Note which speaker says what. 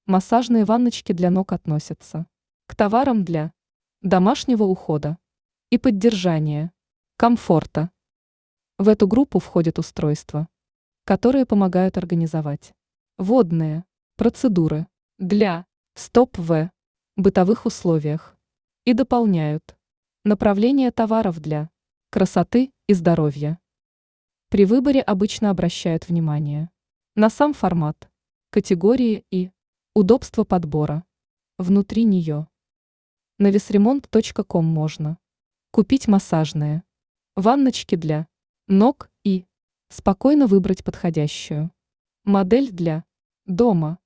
Speaker 1: Массажные ванночки для ног относятся к товарам для домашнего ухода и поддержания комфорта. В эту группу входят устройства, которые помогают организовать водные процедуры для стоп в бытовых условиях и дополняют направление товаров для красоты и здоровья. При выборе обычно обращают внимание на сам формат, категории и удобство подбора. Внутри нее на весремонт.ком можно купить массажные ванночки для ног и спокойно выбрать подходящую модель для дома.